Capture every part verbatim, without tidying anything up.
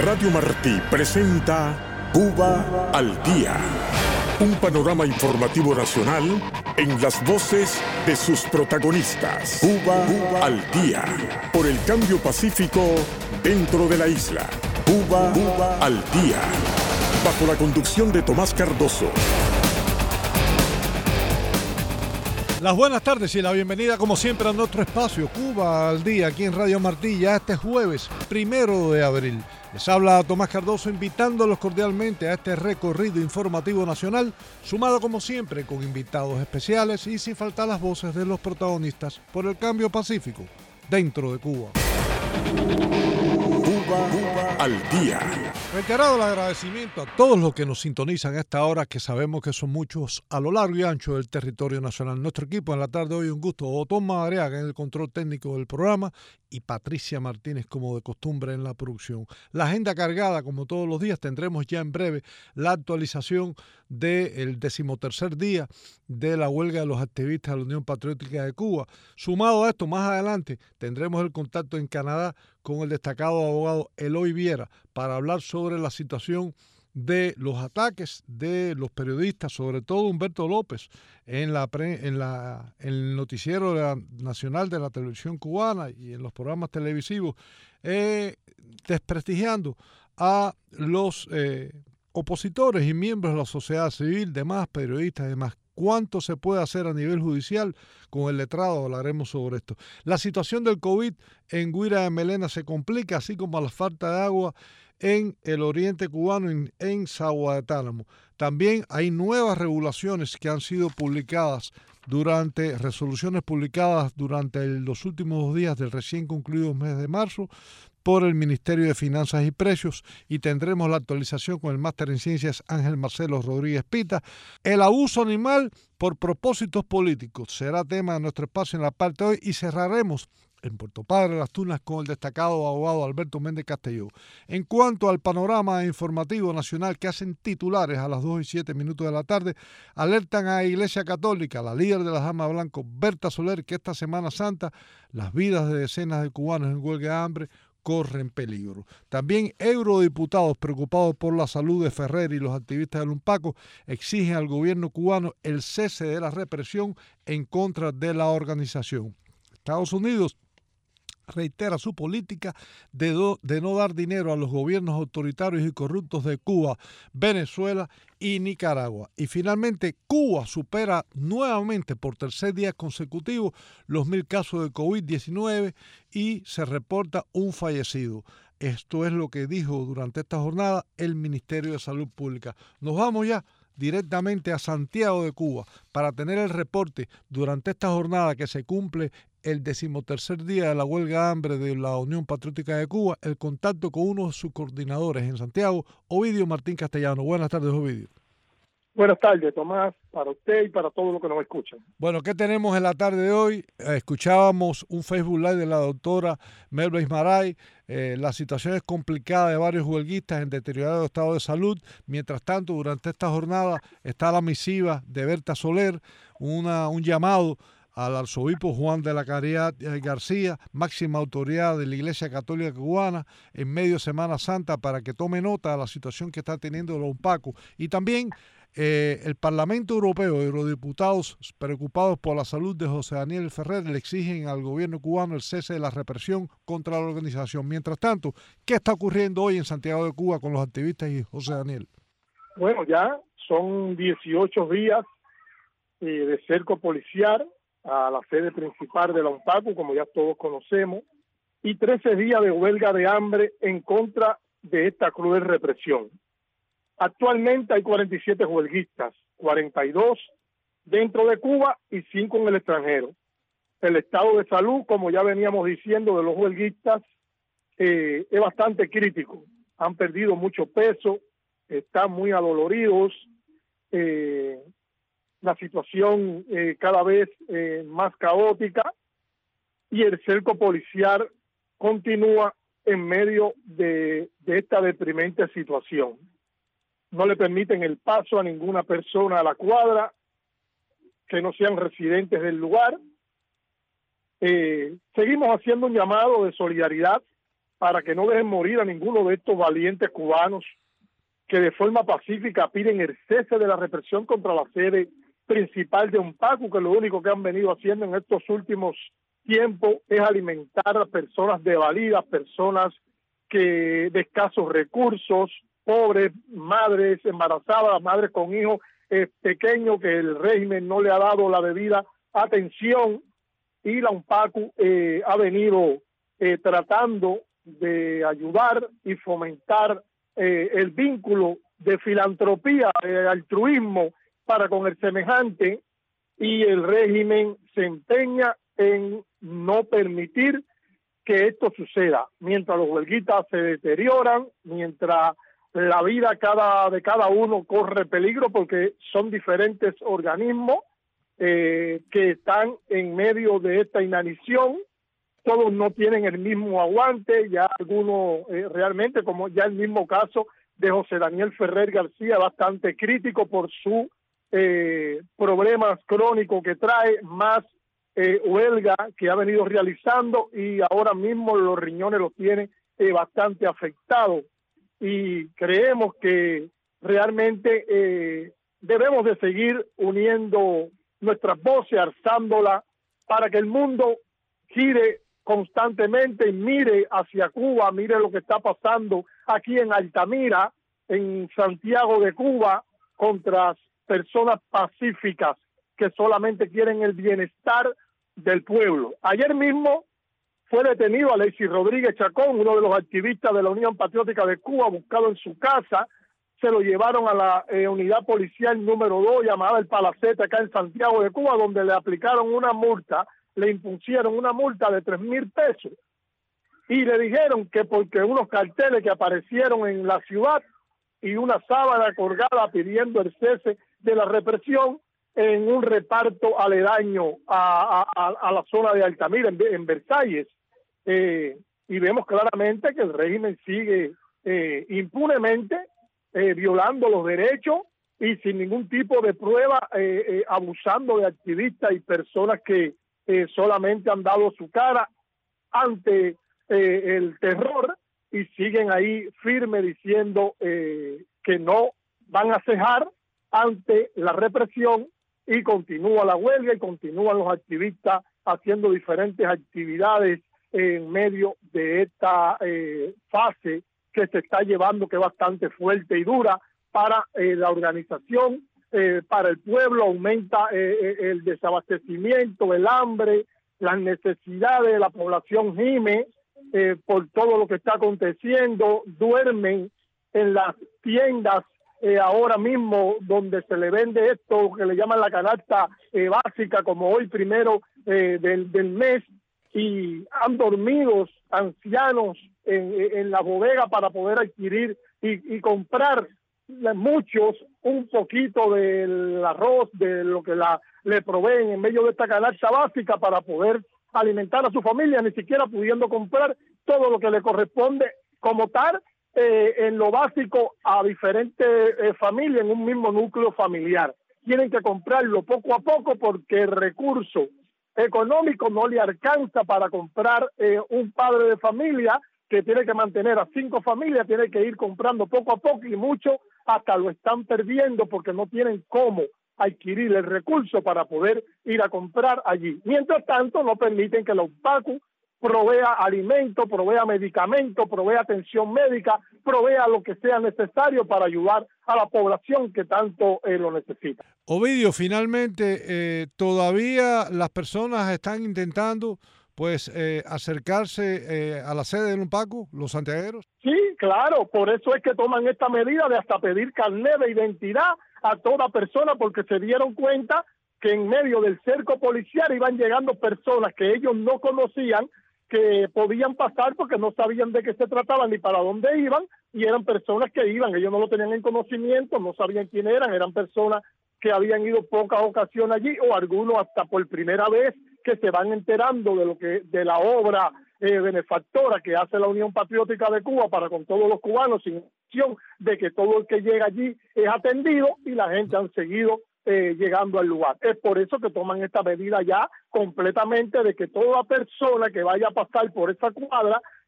Radio Martí presenta Cuba al Día, un panorama informativo nacional en las voces de sus protagonistas. Cuba, Cuba al Día, por el cambio pacífico dentro de la isla. Cuba, Cuba al Día, bajo la conducción de Tomás Cardoso. Las buenas tardes y la bienvenida como siempre a nuestro espacio Cuba al Día aquí en Radio Martí, ya este jueves primero de abril. Les habla Tomás Cardoso invitándolos cordialmente a este recorrido informativo nacional, sumado como siempre con invitados especiales y sin faltar las voces de los protagonistas por el cambio pacífico dentro de Cuba. Cuba, Cuba al Día. Reiterado el agradecimiento a todos los que nos sintonizan a esta hora, que sabemos que son muchos a lo largo y ancho del territorio nacional. Nuestro equipo en la tarde de hoy, un gusto. Otón Madariaga en el control técnico del programa y Patricia Martínez como de costumbre en la producción. La agenda cargada como todos los días. Tendremos ya en breve la actualización del decimotercer día de la huelga de los activistas de la Unión Patriótica de Cuba. Sumado a esto, más adelante tendremos el contacto en Canadá con el destacado abogado Eloy Viera para hablar sobre la situación de los ataques de los periodistas, sobre todo Humberto López, en, la pre, en, la, en el noticiero de la, nacional de la televisión cubana y en los programas televisivos, eh, desprestigiando a los eh, opositores y miembros de la sociedad civil, demás periodistas y demás. ¿Cuánto se puede hacer a nivel judicial? Con el letrado hablaremos sobre esto. La situación del COVID en Guira de Melena se complica, así como la falta de agua en el oriente cubano, en, en Sagua de Tálamo. También hay nuevas regulaciones que han sido publicadas durante, resoluciones publicadas durante el, los últimos dos días del recién concluido mes de marzo por el Ministerio de Finanzas y Precios, y tendremos la actualización con el máster en Ciencias Ángel Marcelo Rodríguez Pita. El abuso animal por propósitos políticos será tema de nuestro espacio en la parte de hoy, y cerraremos en Puerto Padre Las Tunas con el destacado abogado Alberto Méndez Castelló. En cuanto al panorama informativo nacional que hacen titulares a las dos y siete minutos de la tarde, alertan a la Iglesia Católica, la líder de las Damas Blancas, Berta Soler, que esta Semana Santa las vidas de decenas de cubanos en huelga de hambre corren peligro. También eurodiputados preocupados por la salud de Ferrer y los activistas del UNPACO exigen al gobierno cubano el cese de la represión en contra de la organización. Estados Unidos reitera su política de, do, de no dar dinero a los gobiernos autoritarios y corruptos de Cuba, Venezuela y Nicaragua. Y finalmente, Cuba supera nuevamente por tercer día consecutivo los mil casos de COVID diecinueve y se reporta un fallecido. Esto es lo que dijo durante esta jornada el Ministerio de Salud Pública. Nos vamos ya directamente a Santiago de Cuba para tener el reporte durante esta jornada que se cumple el decimotercer día de la huelga de hambre de la Unión Patriótica de Cuba, el contacto con uno de sus coordinadores en Santiago, Ovidio Martín Castellano. Buenas tardes, Ovidio. Buenas tardes, Tomás, para usted y para todos los que nos escuchan. Bueno, ¿qué tenemos en la tarde de hoy? Eh, escuchábamos un Facebook Live de la doctora Melba Ismaray. Eh, la situación es complicada de varios huelguistas en deteriorado estado de salud. Mientras tanto, durante esta jornada está la misiva de Berta Soler, una, un llamado al arzobispo Juan de la Caridad García, máxima autoridad de la Iglesia Católica Cubana, en medio de Semana Santa, para que tome nota de la situación que está teniendo los UNPACO. Y también eh, el Parlamento Europeo, eurodiputados preocupados por la salud de José Daniel Ferrer, le exigen al gobierno cubano el cese de la represión contra la organización. Mientras tanto, ¿qué está ocurriendo hoy en Santiago de Cuba con los activistas y José Daniel? Bueno, ya son dieciocho días eh, de cerco policial a la sede principal de la UNPACO, como ya todos conocemos, y trece días de huelga de hambre en contra de esta cruel represión. Actualmente hay cuarenta y siete huelguistas, cuarenta y dos dentro de Cuba y cinco en el extranjero. El estado de salud, como ya veníamos diciendo, de los huelguistas eh, es bastante crítico. Han perdido mucho peso, están muy adoloridos, eh, la situación eh, cada vez eh, más caótica, y el cerco policial continúa en medio de, de esta deprimente situación. No le permiten el paso a ninguna persona a la cuadra que no sean residentes del lugar. Eh, seguimos haciendo un llamado de solidaridad para que no dejen morir a ninguno de estos valientes cubanos que de forma pacífica piden el cese de la represión contra la sede principal de UNPACU, que lo único que han venido haciendo en estos últimos tiempos es alimentar a personas desvalidas, personas que de escasos recursos, pobres, madres embarazadas, madres con hijos eh, pequeños que el régimen no le ha dado la debida atención, y la UNPACU eh, ha venido eh, tratando de ayudar y fomentar eh, el vínculo de filantropía, de altruismo para con el semejante, y el régimen se empeña en no permitir que esto suceda. Mientras los huelguistas se deterioran, mientras la vida cada, de cada uno corre peligro, porque son diferentes organismos eh, que están en medio de esta inanición, todos no tienen el mismo aguante, ya algunos eh, realmente, como ya el mismo caso de José Daniel Ferrer García, bastante crítico por su eh, problemas crónicos que trae, más eh, huelga que ha venido realizando, y ahora mismo los riñones los tiene eh, bastante afectados. Y creemos que realmente eh, debemos de seguir uniendo nuestras voces, alzándolas, para que el mundo gire constantemente y mire hacia Cuba, mire lo que está pasando aquí en Altamira, en Santiago de Cuba, contra personas pacíficas que solamente quieren el bienestar del pueblo. Ayer mismo fue detenido Alexis Rodríguez Chacón, uno de los activistas de la Unión Patriótica de Cuba, buscado en su casa. Se lo llevaron a la eh, unidad policial número dos, llamada El Palacete, acá en Santiago de Cuba, donde le aplicaron una multa, le impusieron una multa de tres mil pesos. Y le dijeron que porque unos carteles que aparecieron en la ciudad y una sábana colgada pidiendo el cese de la represión en un reparto aledaño a, a, a la zona de Altamira, en, en Versalles. Eh, y vemos claramente que el régimen sigue eh, impunemente eh, violando los derechos y sin ningún tipo de prueba, eh, eh, abusando de activistas y personas que eh, solamente han dado su cara ante eh, el terror, y siguen ahí firme diciendo eh, que no van a cejar ante la represión, y continúa la huelga y continúan los activistas haciendo diferentes actividades en medio de esta eh, fase que se está llevando, que es bastante fuerte y dura para eh, la organización, eh, para el pueblo. Aumenta eh, el desabastecimiento, el hambre, las necesidades de la población gime eh, por todo lo que está aconteciendo. Duermen en las tiendas eh, ahora mismo donde se le vende esto que le llaman la canasta eh, básica, como hoy primero eh, del, del mes, y han dormido ancianos en, en la bodega para poder adquirir y, y comprar muchos un poquito del arroz, de lo que la, le proveen en medio de esta canasta básica para poder alimentar a su familia, ni siquiera pudiendo comprar todo lo que le corresponde como tal eh, en lo básico a diferentes eh, familias en un mismo núcleo familiar. Tienen que comprarlo poco a poco porque el recurso económico no le alcanza para comprar eh, un padre de familia que tiene que mantener a cinco familias, tiene que ir comprando poco a poco, y muchos hasta lo están perdiendo porque no tienen cómo adquirir el recurso para poder ir a comprar allí. Mientras tanto, no permiten que la UNPACU provea alimento, provea medicamentos, provea atención médica, provea lo que sea necesario para ayudar a la población que tanto eh, lo necesita. Ovidio, finalmente, eh, todavía las personas están intentando pues eh, acercarse eh, a la sede del UNPACU, los santiagueros. Sí, claro, por eso es que toman esta medida de hasta pedir carnet de identidad a toda persona, porque se dieron cuenta que en medio del cerco policial iban llegando personas que ellos no conocían, que podían pasar porque no sabían de qué se trataba ni para dónde iban, y eran personas que iban, ellos no lo tenían en conocimiento, no sabían quién eran, eran personas que habían ido pocas ocasiones allí, o algunos hasta por primera vez que se van enterando de lo que de la obra eh, benefactora que hace la Unión Patriótica de Cuba para con todos los cubanos, sin opción de que todo el que llega allí es atendido, y la gente han seguido eh, llegando al lugar. Es por eso que toman esta medida ya completamente de que toda persona que vaya a pasar por esa cuadra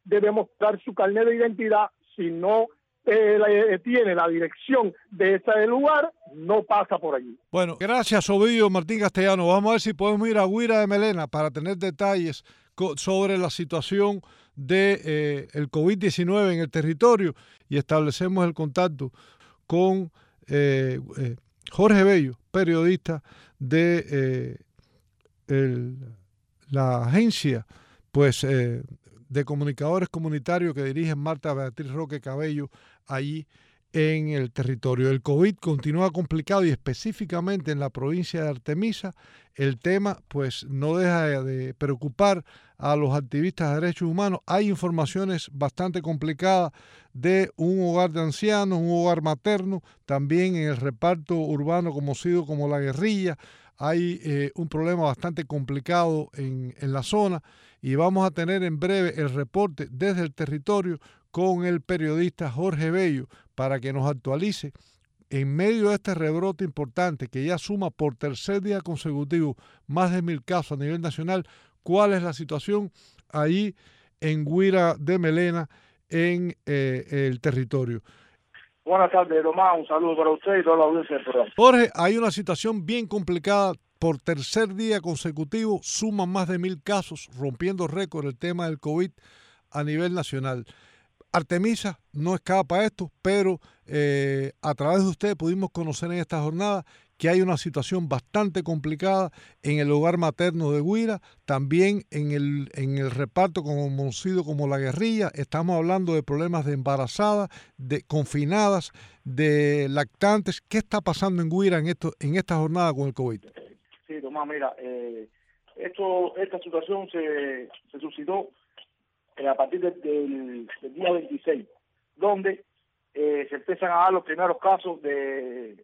debe mostrar su carnet de identidad. Si no eh, la, eh, tiene la dirección de ese lugar, no pasa por allí. Bueno, gracias, Ovidio Martín Castellano. Vamos a ver si podemos ir a Guira de Melena para tener detalles sobre la situación de eh, el COVID diecinueve en el territorio y establecemos el contacto con eh, eh, Jorge Bello, periodista de eh, el, la agencia pues eh, de comunicadores comunitarios que dirigen Marta Beatriz Roque Cabello allí en el territorio. El COVID continúa complicado y específicamente en la provincia de Artemisa el tema pues no deja de preocupar a los activistas de derechos humanos. Hay informaciones bastante complicadas de un hogar de ancianos, un hogar materno, también en el reparto urbano conocido como La Guerrilla. Hay eh, un problema bastante complicado en, en la zona y vamos a tener en breve el reporte desde el territorio con el periodista Jorge Bello para que nos actualice en medio de este rebrote importante que ya suma por tercer día consecutivo más de mil casos a nivel nacional, cuál es la situación ahí en Guira de Melena en eh, el territorio. Buenas tardes, Tomás. Un saludo para usted y toda la audiencia del programa. Jorge, hay una situación bien complicada. Por tercer día consecutivo suman más de mil casos, rompiendo récord el tema del COVID a nivel nacional. Artemisa no escapa a esto, pero eh, a través de usted pudimos conocer en esta jornada que hay una situación bastante complicada en el hogar materno de Guira, también en el, en el reparto conocido como La Guerrilla. Estamos hablando de problemas de embarazadas, de confinadas, de lactantes. ¿Qué está pasando en Guira en, esto, en esta jornada con el COVID? Sí, Tomás, mira, eh, esto, esta situación se, se suscitó a partir de, del, del día veintiséis, donde eh, se empiezan a dar los primeros casos de,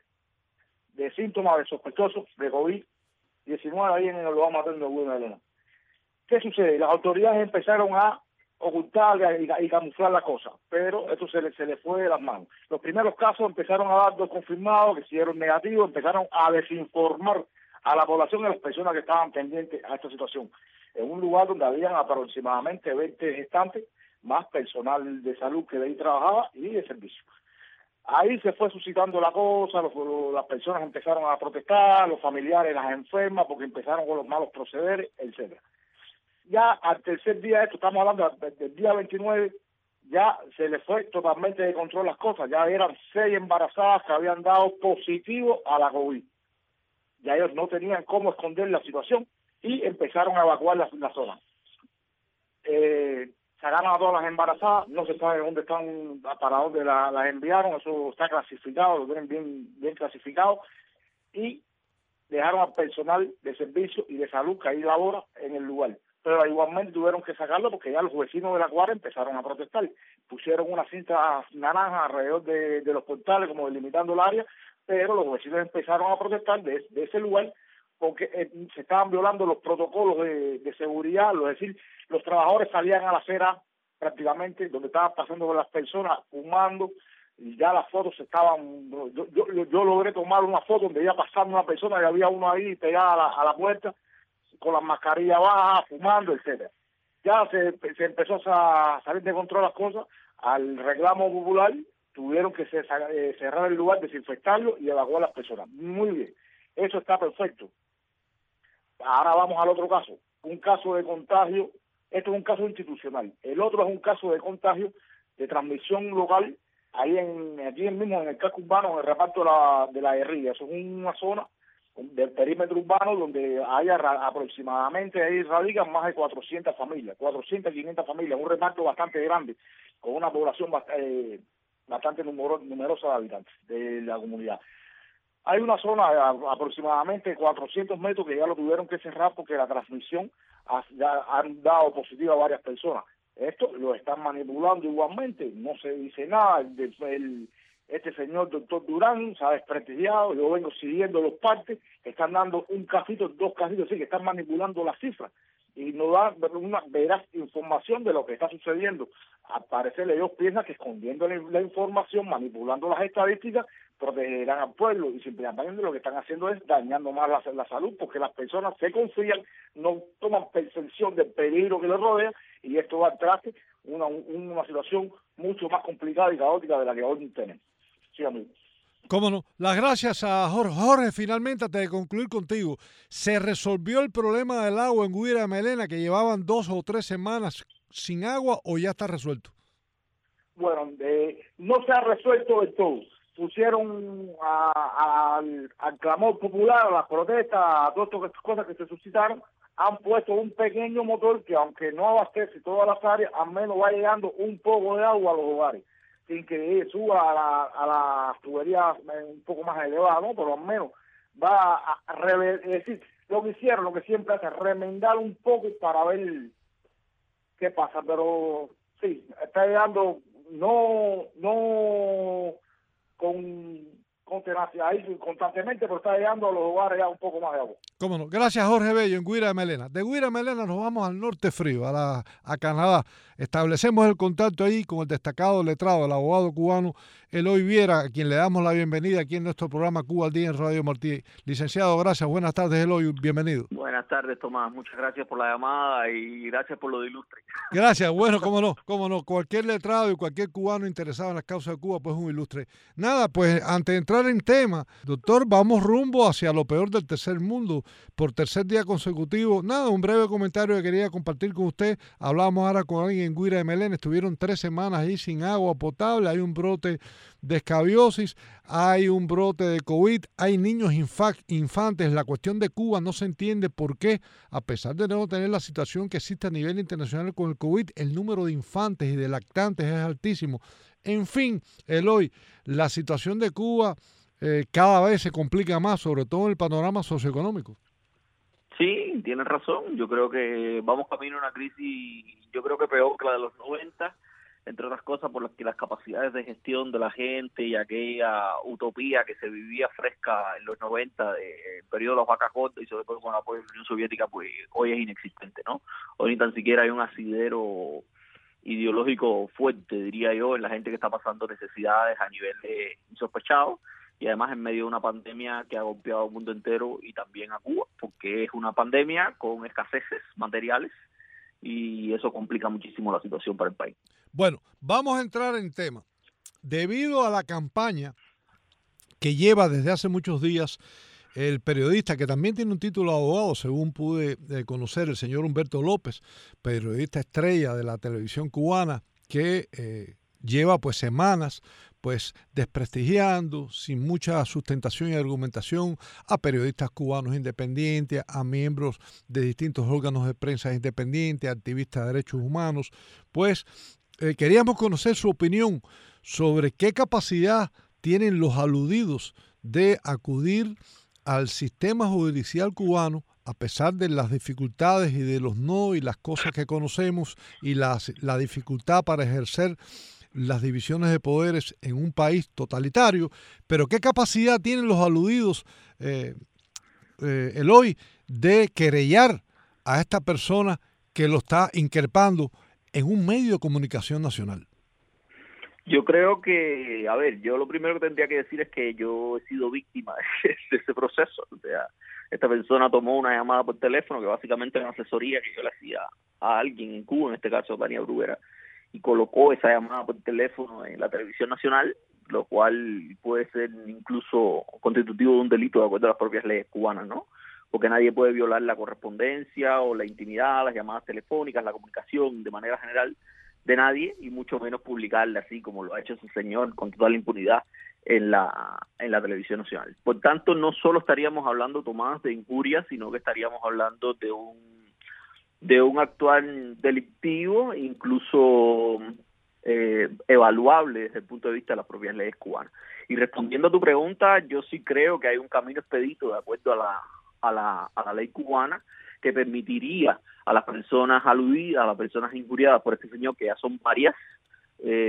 de síntomas de sospechosos de COVID diecinueve ahí en el hogar materno de Guira de Melena. ¿Qué sucede? Las autoridades empezaron a ocultar y, y camuflar la cosa, pero esto se le, se le fue de las manos. Los primeros casos empezaron a dar dos confirmados, que siguieron negativos, empezaron a desinformar a la población y a las personas que estaban pendientes a esta situación, en un lugar donde habían aproximadamente veinte gestantes, más personal de salud que de ahí trabajaba y de servicio. Ahí se fue suscitando la cosa, los, los, las personas empezaron a protestar, los familiares, las enfermas, porque empezaron con los malos procederes, etcétera. Ya al tercer día de esto, estamos hablando del, del día veintinueve, ya se le fue totalmente de control las cosas, ya eran seis embarazadas que habían dado positivo a la COVID. Ya ellos no tenían cómo esconder la situación y empezaron a evacuar la, la zona. Eh, sacaron a todas las embarazadas, no se sabe dónde están, para dónde la, las enviaron, eso está clasificado, lo tienen bien, bien clasificado, y dejaron al personal de servicio y de salud que ahí labora en el lugar. Pero igualmente tuvieron que sacarlo porque ya los vecinos de la cuadra empezaron a protestar. Pusieron una cinta naranja alrededor de, de los portales, como delimitando el área, pero los vecinos empezaron a protestar de, de ese lugar porque eh, se estaban violando los protocolos de, de seguridad, es decir, los trabajadores salían a la acera prácticamente donde estaban pasando con las personas fumando, y ya las fotos estaban, yo, yo, yo logré tomar una foto donde iba pasando una persona y había uno ahí pegada a la, a la puerta con las mascarillas bajas, fumando, etcétera. Ya se, se empezó a salir de control las cosas, al reclamo popular tuvieron que cerrar el lugar, desinfectarlo y evacuar a las personas. Muy bien, eso está perfecto. Ahora vamos al otro caso, un caso de contagio. Esto es un caso institucional, el otro es un caso de contagio de transmisión local, ahí en aquí mismo en el casco urbano, en el reparto de la, de la Guerrilla. Eso es una zona del perímetro urbano donde hay aproximadamente, ahí radican más de cuatrocientas familias, cuatrocientas, quinientas familias, un reparto bastante grande, con una población bastante, eh, bastante numero, numerosa de habitantes de la comunidad. Hay una zona de aproximadamente cuatrocientos metros que ya lo tuvieron que cerrar porque la transmisión ha, ya han dado positiva a varias personas. Esto lo están manipulando igualmente, no se dice nada. El, el, este señor doctor Durán se ha desprestigiado, yo vengo siguiendo los partes, que están dando un casito, dos casitos, así que están manipulando las cifras. y no da una veraz información de lo que está sucediendo. Al parecer ellos piensan que escondiendo la, la información, manipulando las estadísticas, protegerán al pueblo, y simplemente lo que están haciendo es dañando más la, la salud, porque las personas se confían, no toman percepción del peligro que les rodea, y esto va a traste una, una situación mucho más complicada y caótica de la que hoy tenemos. Sí, amigo. Cómo no. Las gracias a Jorge. Jorge, finalmente, antes de concluir contigo, ¿se resolvió el problema del agua en Guira de Melena, que llevaban dos o tres semanas sin agua, o ya está resuelto? Bueno, eh, no se ha resuelto del todo. Pusieron a, a, al, al clamor popular, a las protestas, a todas estas cosas que se suscitaron, han puesto un pequeño motor que, aunque no abastece todas las áreas, al menos va llegando un poco de agua a los hogares, sin que suba a la, a las tuberías un poco más elevadas, ¿no? Pero al menos va a rever, es decir, lo que hicieron, lo que siempre hace, remendar un poco para ver qué pasa, pero sí, está llegando, no, no con, con tenacidad, ahí constantemente, pero está llegando a los hogares ya un poco más de agua. Cómo no. Gracias, Jorge Bello, en Guira de Melena. De Guira de Melena nos vamos al norte frío, a, la, a Canadá. Establecemos el contacto ahí con el destacado letrado, el abogado cubano Eloy Viera, a quien le damos la bienvenida aquí en nuestro programa Cuba al Día en Radio Martí. Licenciado, gracias. Buenas tardes, Eloy. Bienvenido. Buenas tardes, Tomás. Muchas gracias por la llamada y gracias por lo de ilustre. Gracias. Bueno, cómo no, cómo no. Cualquier letrado y cualquier cubano interesado en las causas de Cuba, pues un ilustre. Nada, pues antes de entrar en tema, doctor, vamos rumbo hacia lo peor del tercer mundo. Por tercer día consecutivo, nada, un breve comentario que quería compartir con usted. Hablábamos ahora con alguien en Guira de Melena, estuvieron tres semanas ahí sin agua potable, hay un brote de escabiosis, hay un brote de COVID, hay niños infantes. La cuestión de Cuba no se entiende por qué, a pesar de no tener la situación que existe a nivel internacional con el COVID, el número de infantes y de lactantes es altísimo. En fin, Eloy, la situación de Cuba eh, cada vez se complica más, sobre todo en el panorama socioeconómico. Sí, tienes razón. Yo creo que vamos camino a una crisis, yo creo que peor que la de los noventa, entre otras cosas por las que las capacidades de gestión de la gente y aquella utopía que se vivía fresca en los noventa, del de, periodo de las vacas gordas y sobre todo con el apoyo de la Unión Soviética, pues hoy es inexistente, ¿no? Hoy ni tan siquiera hay un asidero ideológico fuerte, diría yo, en la gente que está pasando necesidades a niveles insospechados. Y además en medio de una pandemia que ha golpeado al mundo entero y también a Cuba, porque es una pandemia con escaseces materiales y eso complica muchísimo la situación para el país. Bueno, vamos a entrar en tema. Debido a la campaña que lleva desde hace muchos días el periodista, que también tiene un título de abogado, según pude conocer, el señor Humberto López, periodista estrella de la televisión cubana, que eh, lleva pues semanas pues desprestigiando, sin mucha sustentación y argumentación, a periodistas cubanos independientes, a miembros de distintos órganos de prensa independientes, activistas de derechos humanos. Pues eh, queríamos conocer su opinión sobre qué capacidad tienen los aludidos de acudir al sistema judicial cubano, a pesar de las dificultades y de los no y las cosas que conocemos y las, la dificultad para ejercer las divisiones de poderes en un país totalitario, pero qué capacidad tienen los aludidos, eh, eh, Eloy, de querellar a esta persona que lo está increpando en un medio de comunicación nacional. Yo creo que, a ver, yo lo primero que tendría que decir es que yo he sido víctima de, de ese proceso. O sea, esta persona tomó una llamada por teléfono, que básicamente era una asesoría que yo le hacía a alguien en Cuba, en este caso a Tania Bruguera, y colocó esa llamada por teléfono en la televisión nacional, lo cual puede ser incluso constitutivo de un delito de acuerdo a las propias leyes cubanas, ¿no? Porque nadie puede violar la correspondencia o la intimidad, las llamadas telefónicas, la comunicación de manera general de nadie, y mucho menos publicarla así como lo ha hecho ese señor con total impunidad en la en la televisión nacional. Por tanto, no solo estaríamos hablando, Tomás, de injurias, sino que estaríamos hablando de un de un actuar delictivo, incluso eh, evaluable desde el punto de vista de las propias leyes cubanas. Y respondiendo a tu pregunta, yo sí creo que hay un camino expedito de acuerdo a la a la a la ley cubana que permitiría a las personas aludidas, a las personas injuriadas por este señor, que ya son varias,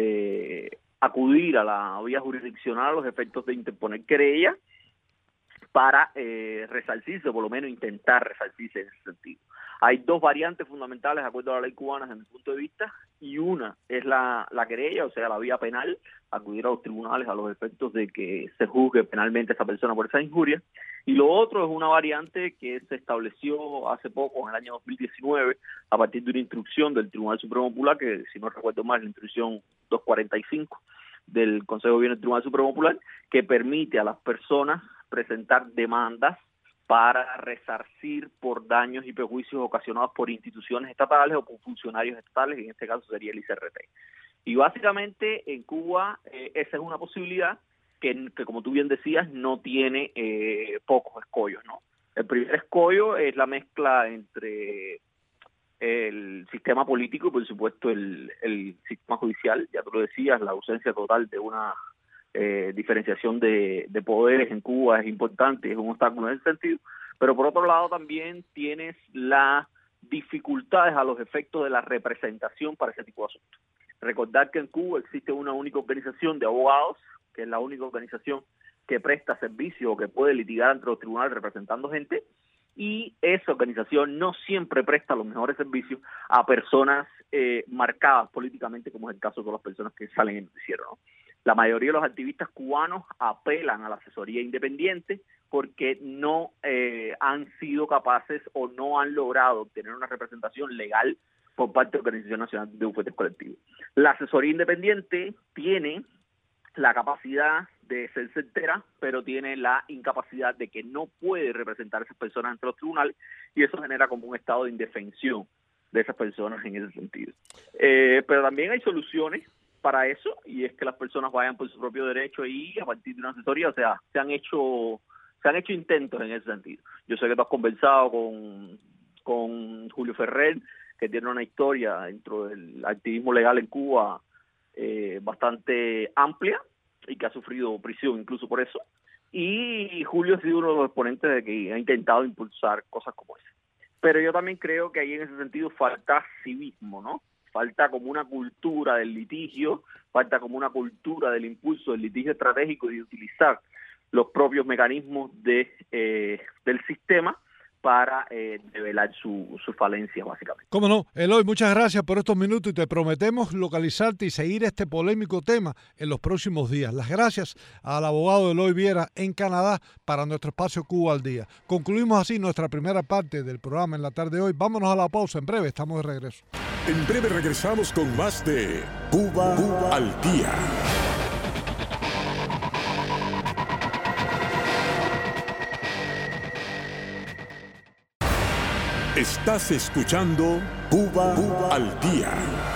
eh, acudir a la vía jurisdiccional a los efectos de interponer querella para eh, resarcirse, por lo menos intentar resarcirse en ese sentido. Hay dos variantes fundamentales de acuerdo a la ley cubana desde mi punto de vista, y una es la, la querella, o sea, la vía penal, acudir a los tribunales a los efectos de que se juzgue penalmente a esa persona por esa injuria, y lo otro es una variante que se estableció hace poco, en el año dos mil diecinueve, a partir de una instrucción del Tribunal Supremo Popular, que si no recuerdo mal, la instrucción doscientos cuarenta y cinco del Consejo de Gobierno del Tribunal Supremo Popular, que permite a las personas presentar demandas para resarcir por daños y perjuicios ocasionados por instituciones estatales o por funcionarios estatales, y en este caso sería el I C R T. Y básicamente en Cuba eh, esa es una posibilidad que, que, como tú bien decías, no tiene eh, pocos escollos, ¿no? El primer escollo es la mezcla entre el sistema político y, por supuesto, el, el sistema judicial. Ya tú lo decías, la ausencia total de una eh, diferenciación de, de poderes en Cuba es importante, es un obstáculo en ese sentido. Pero, por otro lado, también tienes las dificultades a los efectos de la representación para ese tipo de asuntos. Recordar que en Cuba existe una única organización de abogados, que es la única organización que presta servicio o que puede litigar ante los tribunales representando gente, y esa organización no siempre presta los mejores servicios a personas eh, marcadas políticamente, como es el caso de las personas que salen en el noticiero, ¿no? La mayoría de los activistas cubanos apelan a la asesoría independiente porque no eh, han sido capaces o no han logrado obtener una representación legal por parte de la Organización Nacional de Bufetes Colectivos. La asesoría independiente tiene la capacidad de ser certera, pero tiene la incapacidad de que no puede representar a esas personas ante los tribunales, y eso genera como un estado de indefensión de esas personas en ese sentido. Eh, pero también hay soluciones para eso, y es que las personas vayan por su propio derecho y a partir de una asesoría, o sea, se han hecho se han hecho intentos en ese sentido. Yo sé que tú has conversado con, con Julio Ferrer, que tiene una historia dentro del activismo legal en Cuba eh, bastante amplia y que ha sufrido prisión incluso por eso, y Julio ha sido uno de los exponentes de que ha intentado impulsar cosas como esa. Pero yo también creo que ahí en ese sentido falta civismo, ¿no? Falta como una cultura del litigio, falta como una cultura del impulso del litigio estratégico y de utilizar los propios mecanismos de eh, del sistema para eh, develar su, su falencia, básicamente. Cómo no. Eloy, muchas gracias por estos minutos y te prometemos localizarte y seguir este polémico tema en los próximos días. Las gracias al abogado Eloy Viera en Canadá para nuestro espacio Cuba al Día. Concluimos así nuestra primera parte del programa en la tarde de hoy. Vámonos a la pausa. En breve estamos de regreso. En breve regresamos con más de Cuba, Cuba al Día. Estás escuchando Cuba, Cuba al Día.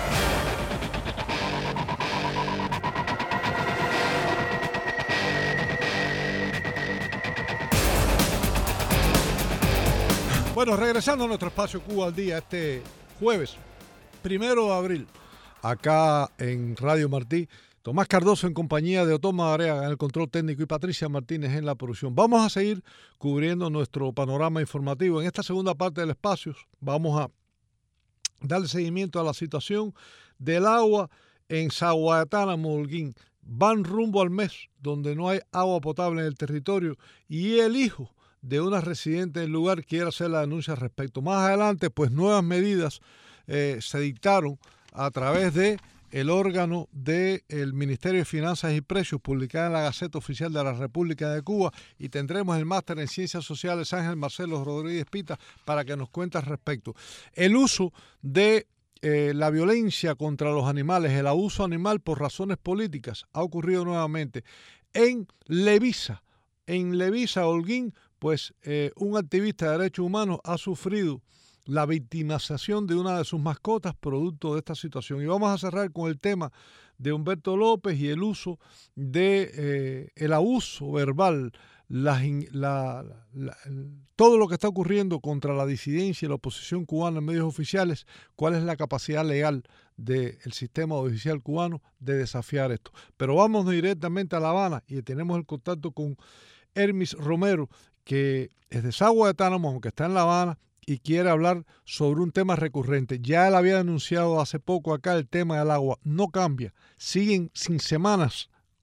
Bueno, regresando a nuestro espacio Cuba al Día este jueves, primero de abril, acá en Radio Martí, Tomás Cardoso en compañía de Otoma Areaga en el control técnico y Patricia Martínez en la producción. Vamos a seguir cubriendo nuestro panorama informativo. En esta segunda parte del espacio vamos a darle seguimiento a la situación del agua en Zaguayatana, Holguín. Van rumbo al mes donde no hay agua potable en el territorio y el hijo de una residente del lugar quiere hacer la denuncia al respecto. Más adelante, pues nuevas medidas eh, se dictaron a través de el órgano del Ministerio de Finanzas y Precios, publicada en la Gaceta Oficial de la República de Cuba, y tendremos el máster en Ciencias Sociales Ángel Marcelo Rodríguez Pita para que nos cuente al respecto. El uso de eh, la violencia contra los animales, el abuso animal por razones políticas, ha ocurrido nuevamente en Levisa. En Levisa, Holguín, pues eh, un activista de derechos humanos ha sufrido la victimización de una de sus mascotas producto de esta situación. Y vamos a cerrar con el tema de Humberto López y el uso de eh, el abuso verbal, la, la, la, todo lo que está ocurriendo contra la disidencia y la oposición cubana en medios oficiales, cuál es la capacidad legal del sistema judicial cubano de desafiar esto. Pero vamos directamente a La Habana y tenemos el contacto con Hermis Romero, que es de Zaguayatana, aunque está en La Habana, y quiere hablar sobre un tema recurrente. Ya él había denunciado hace poco acá el tema del agua. No cambia. Siguen sin semanas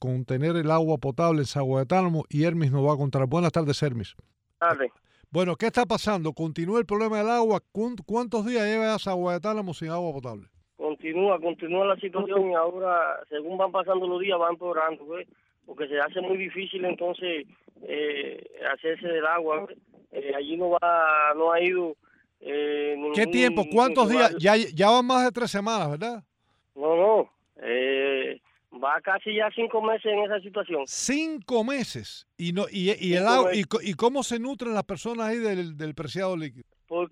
contener el agua potable en Zaguatánamo y Hermis nos va a contar. Buenas tardes, Hermis. Tarde. Bueno, ¿qué está pasando? ¿Continúa el problema del agua? ¿Cuántos días lleva Zaguatánamo sin agua potable? Continúa, continúa la situación y ahora, según van pasando los días, van empeorando, ¿ves? Porque se hace muy difícil entonces eh, hacerse del agua. Eh, allí no va, no ha ido... Eh, ningún, ¿Qué tiempo? ¿Cuántos días? Ya, ya van más de tres semanas, ¿verdad? No, no. Eh, va casi ya cinco meses en esa situación. Cinco meses. ¿Y no y, y el agua, y, y cómo se nutren las personas ahí del, del preciado líquido?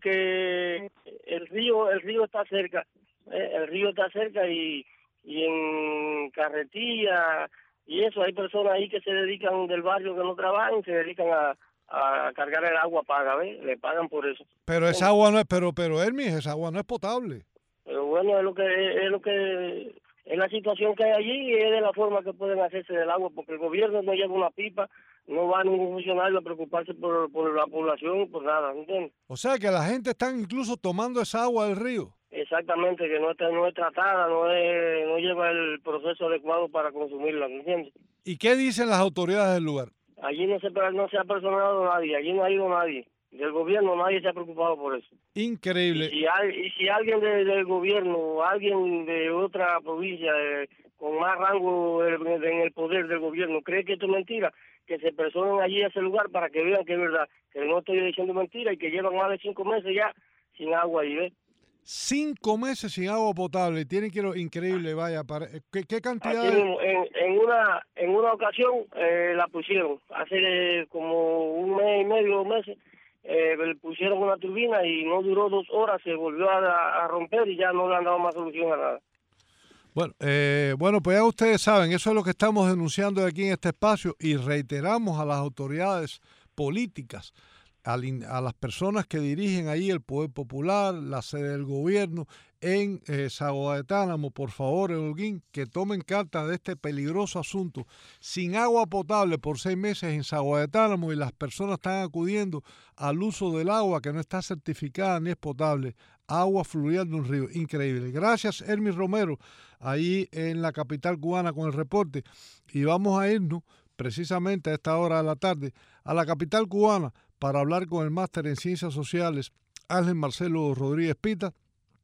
Porque el río, el río está cerca. Eh, el río está cerca y, y en carretilla y eso, hay personas ahí que se dedican del barrio que no trabajan y se dedican a, a cargar el agua paga, ¿ves? Le pagan por eso. Pero esa agua no es, pero, pero Hermis, esa agua no es potable. Pero bueno, es lo que, es lo que, es la situación que hay allí y es de la forma que pueden hacerse del agua, porque el gobierno no lleva una pipa, no va a ningún funcionario a preocuparse por, por la población, por nada, ¿entiendes? O sea que la gente está incluso tomando esa agua del río. Exactamente, que no está, no es tratada, no es, no lleva el proceso adecuado para consumirla, ¿entiendes? ¿Y qué dicen las autoridades del lugar? Allí no se, no se ha personado nadie, allí no ha ido nadie. Del gobierno nadie se ha preocupado por eso. Increíble. Y si, hay, y si alguien de, del gobierno o alguien de otra provincia de, con más rango en el, en el poder del gobierno cree que esto es mentira, que se personen allí a ese lugar para que vean que es verdad, que no estoy diciendo mentira y que llevan más de cinco meses ya sin agua ahí, ¿ves? Cinco meses sin agua potable, tienen que ir increíble, vaya, para, ¿qué, qué cantidad? Aquí mismo, en, en una en una ocasión eh, la pusieron, hace eh, como un mes y medio, dos meses, eh, le pusieron una turbina y no duró dos horas, se volvió a, a romper y ya no le han dado más solución a nada. Bueno, eh, bueno, pues ya ustedes saben, eso es lo que estamos denunciando aquí en este espacio y reiteramos a las autoridades políticas, a, a las personas que dirigen ahí el Poder Popular, la sede del gobierno en eh, Zaguatánamo, por favor, en Holguín, que tomen carta de este peligroso asunto. Sin agua potable por seis meses en Zaguatánamo y las personas están acudiendo al uso del agua que no está certificada ni es potable. Agua fluvial de un río. Increíble. Gracias, Hermis Romero, ahí en la capital cubana con el reporte. Y vamos a irnos precisamente a esta hora de la tarde a la capital cubana para hablar con el máster en Ciencias Sociales, Ángel Marcelo Rodríguez Pita,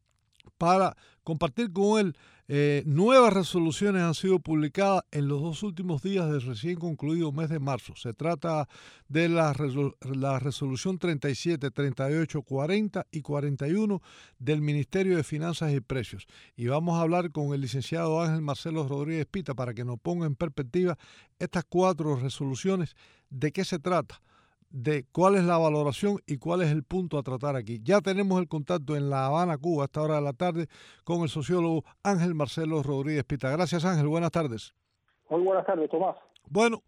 para compartir con él eh, nuevas resoluciones han sido publicadas en los dos últimos días del recién concluido mes de marzo. Se trata de la, la resolución treinta y siete, treinta y ocho, cuarenta y cuarenta y uno del Ministerio de Finanzas y Precios. Y vamos a hablar con el licenciado Ángel Marcelo Rodríguez Pita para que nos ponga en perspectiva estas cuatro resoluciones, de qué se trata, de cuál es la valoración y cuál es el punto a tratar aquí. Ya tenemos el contacto en La Habana, Cuba, a esta hora de la tarde, con el sociólogo Ángel Marcelo Rodríguez Pita. Gracias, Ángel. Buenas tardes. Muy buenas tardes, Tomás. Bueno,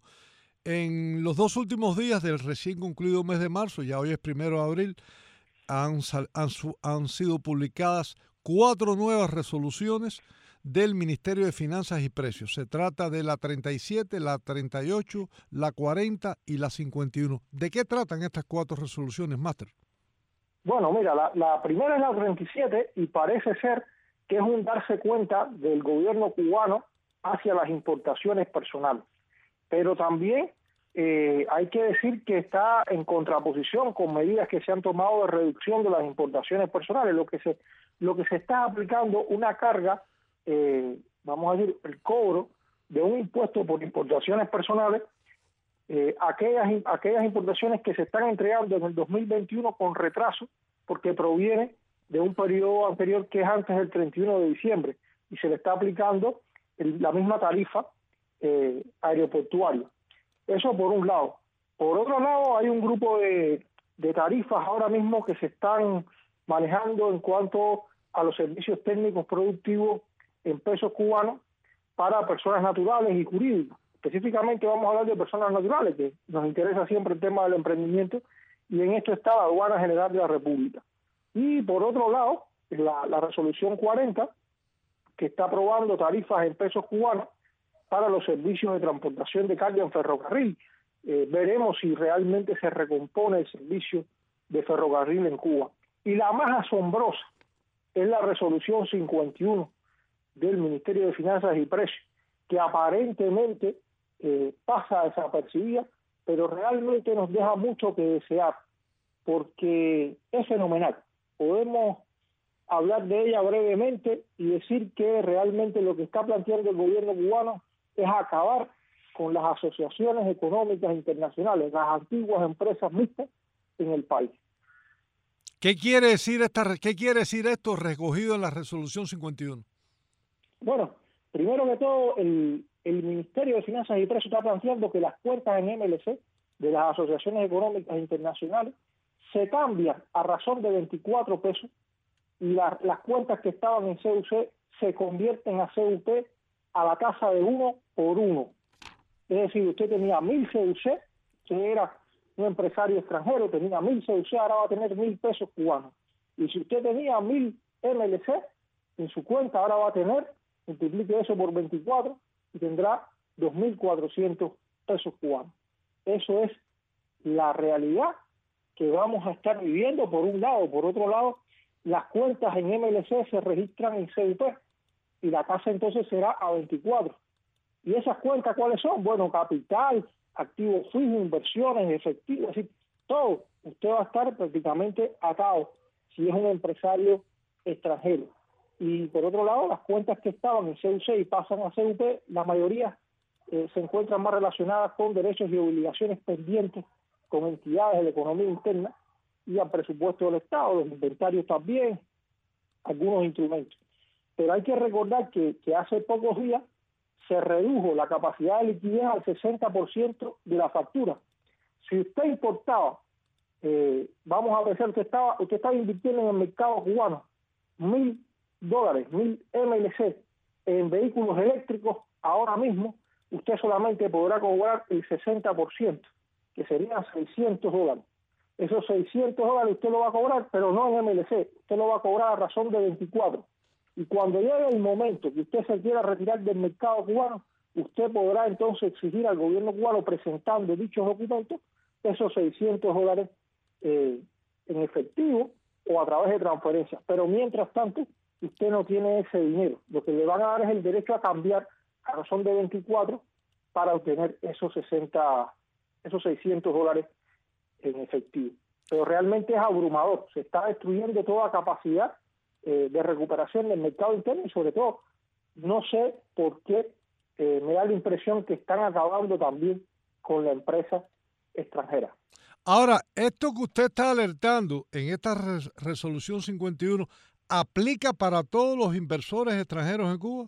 en los dos últimos días del recién concluido mes de marzo, ya hoy es primero de abril, han, han, han sido publicadas cuatro nuevas resoluciones del Ministerio de Finanzas y Precios. Se trata de la treinta y siete, la treinta y ocho, la cuarenta y la cincuenta y uno. ¿De qué tratan estas cuatro resoluciones, máster? Bueno, mira, la, la primera es la treinta y siete y parece ser que es un darse cuenta del gobierno cubano hacia las importaciones personales. Pero también eh, hay que decir que está en contraposición con medidas que se han tomado de reducción de las importaciones personales, lo que se, lo que se está aplicando una carga, Eh, vamos a decir, el cobro de un impuesto por importaciones personales, eh, aquellas, aquellas importaciones que se están entregando en el dos mil veintiuno con retraso, porque proviene de un periodo anterior que es antes del treinta y uno de diciembre, y se le está aplicando el, la misma tarifa eh, aeroportuaria. Eso por un lado. Por otro lado, hay un grupo de, de tarifas ahora mismo que se están manejando en cuanto a los servicios técnicos productivos en pesos cubanos para personas naturales y jurídicas. Específicamente vamos a hablar de personas naturales, que nos interesa siempre el tema del emprendimiento, y en esto está la Aduana General de la República. Y por otro lado, la, la resolución cuarenta, que está aprobando tarifas en pesos cubanos para los servicios de transportación de carga en ferrocarril. Eh, veremos si realmente se recompone el servicio de ferrocarril en Cuba. Y la más asombrosa es la resolución cincuenta y uno del Ministerio de Finanzas y Precios, que aparentemente eh, pasa desapercibida, pero realmente nos deja mucho que desear, porque es fenomenal. Podemos hablar de ella brevemente y decir que realmente lo que está planteando el gobierno cubano es acabar con las asociaciones económicas internacionales, las antiguas empresas mixtas en el país. ¿Qué quiere decir esta, qué quiere decir esto recogido en la resolución cincuenta y uno? Bueno, primero que todo, el, el Ministerio de Finanzas y Precios está planteando que las cuentas en M L C de las asociaciones económicas internacionales se cambian a razón de veinticuatro pesos y la, las cuentas que estaban en C U C se convierten a C U P a la tasa de uno por uno. Es decir, usted tenía mil C U C, que era un empresario extranjero, tenía mil C U C, ahora va a tener mil pesos cubanos. Y si usted tenía mil M L C en su cuenta, ahora va a tener, multiplique eso por veinticuatro y tendrá dos mil cuatrocientos pesos cubanos. Eso es la realidad que vamos a estar viviendo por un lado. Por otro lado, las cuentas en M L C se registran en C U P y la tasa entonces será a veinticuatro. ¿Y esas cuentas cuáles son? Bueno, capital, activos fijos, inversiones, efectivos, es decir, todo. Usted va a estar prácticamente atado si es un empresario extranjero. Y por otro lado, las cuentas que estaban en C U C y pasan a C U P, la mayoría eh, se encuentran más relacionadas con derechos y obligaciones pendientes con entidades de la economía interna y al presupuesto del Estado, los inventarios también, algunos instrumentos. Pero hay que recordar que, que hace pocos días se redujo la capacidad de liquidez al sesenta por ciento de la factura. Si usted importaba, eh, vamos a pensar que estaba, usted estaba invirtiendo en el mercado cubano mil dólares, mil M L C en vehículos eléctricos, ahora mismo usted solamente podrá cobrar el sesenta por ciento, que serían seiscientos dólares. Esos seiscientos dólares usted lo va a cobrar, pero no en M L C, usted lo va a cobrar a razón de veinticuatro. Y cuando llegue el momento que usted se quiera retirar del mercado cubano, usted podrá entonces exigir al gobierno cubano, presentando dichos documentos, esos seiscientos dólares eh, en efectivo o a través de transferencia. Pero mientras tanto, usted no tiene ese dinero. Lo que le van a dar es el derecho a cambiar a razón de veinticuatro para obtener esos sesenta, esos seiscientos dólares en efectivo. Pero realmente es abrumador. Se está destruyendo toda capacidad eh, de recuperación del mercado interno y sobre todo no sé por qué eh, me da la impresión que están acabando también con la empresa extranjera. Ahora, esto que usted está alertando en esta res- resolución cincuenta y uno, ¿aplica para todos los inversores extranjeros en Cuba?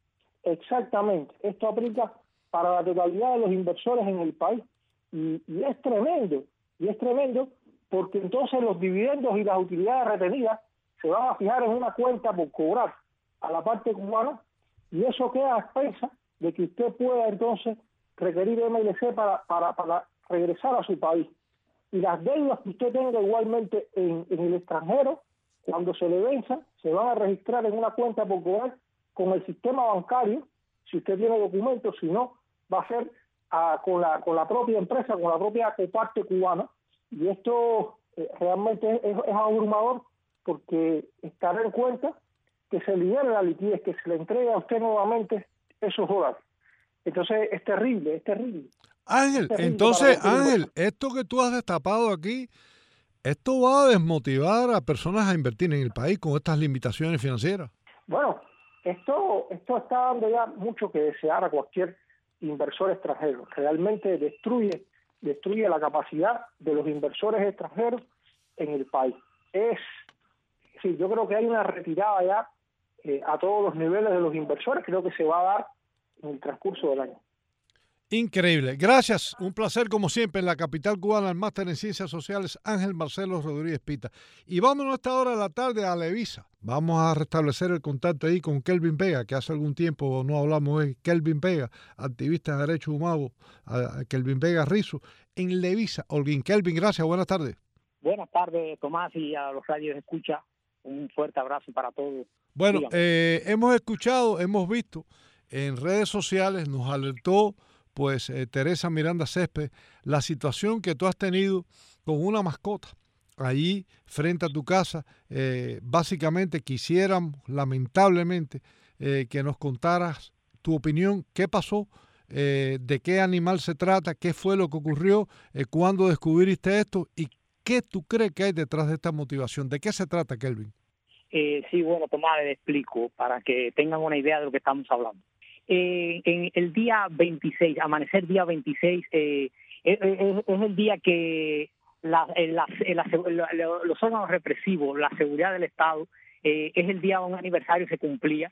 Exactamente. Esto aplica para la totalidad de los inversores en el país. Y, y es tremendo. Y es tremendo porque entonces los dividendos y las utilidades retenidas se van a fijar en una cuenta por cobrar a la parte cubana y eso queda a expensas de que usted pueda entonces requerir M L C para, para, para regresar a su país. Y las deudas que usted tenga igualmente en, en el extranjero, cuando se le venzan, se van a registrar en una cuenta por cobrar con el sistema bancario, si usted tiene documentos, si no, va a ser a, con, la, con la propia empresa, con la propia parte cubana. Y esto eh, realmente es, es abrumador porque estar en cuenta que se libere la liquidez, que se le entregue a usted nuevamente esos dólares. Entonces es terrible, es terrible. Ángel, es terrible entonces, para Ángel, esto que tú has destapado aquí, esto va a desmotivar a personas a invertir en el país con estas limitaciones financieras. Bueno, esto, esto está dando ya mucho que desear a cualquier inversor extranjero. Realmente destruye, destruye la capacidad de los inversores extranjeros en el país. Es, sí, yo creo que hay una retirada ya eh, a todos los niveles de los inversores, creo que se va a dar en el transcurso del año. Increíble. Gracias. Un placer como siempre en la capital cubana, el máster en Ciencias Sociales, Ángel Marcelo Rodríguez Pita. Y vámonos a esta hora de la tarde a Levisa. Vamos a restablecer el contacto ahí con Kelvin Vega, que hace algún tiempo no hablamos de Kelvin Vega, activista de derechos humanos, a Kelvin Vega Rizo, en Levisa. Holguín, Kelvin, gracias. Buenas tardes. Buenas tardes, Tomás, y a los radios escucha. Un fuerte abrazo para todos. Bueno, eh, hemos escuchado, hemos visto en redes sociales, nos alertó pues eh, Teresa Miranda Césped, la situación que tú has tenido con una mascota allí frente a tu casa. Eh, básicamente quisiéramos, lamentablemente, eh, que nos contaras tu opinión, qué pasó eh, de qué animal se trata, qué fue lo que ocurrió, eh, cuándo descubriste esto y qué tú crees que hay detrás de esta motivación. ¿De qué se trata, Kelvin? Eh, sí, bueno, Tomás, les explico para que tengan una idea de lo que estamos hablando. Eh, en el día veintiséis, amanecer día veintiséis, eh, es, es, es el día que la, la, la, la, los órganos represivos, la seguridad del Estado, eh, es el día, un aniversario se cumplía